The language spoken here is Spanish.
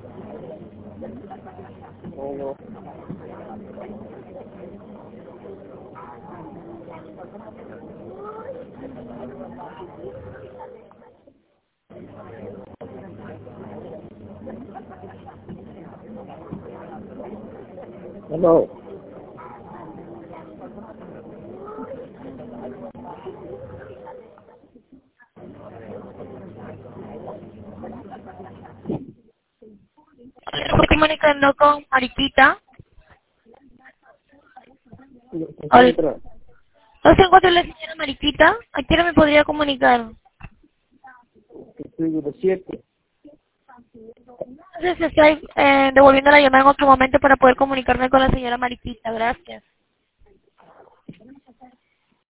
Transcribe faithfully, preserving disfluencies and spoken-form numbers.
Uno. Hello. Estoy comunicando con Mariquita. ¿Se Hola. encuentra? ¿No se encuentra la señora Mariquita? ¿A quién me podría comunicar? Estoy de los siete. Entonces estoy eh, devolviendo la llamada en otro momento para poder comunicarme con la señora Mariquita. Gracias.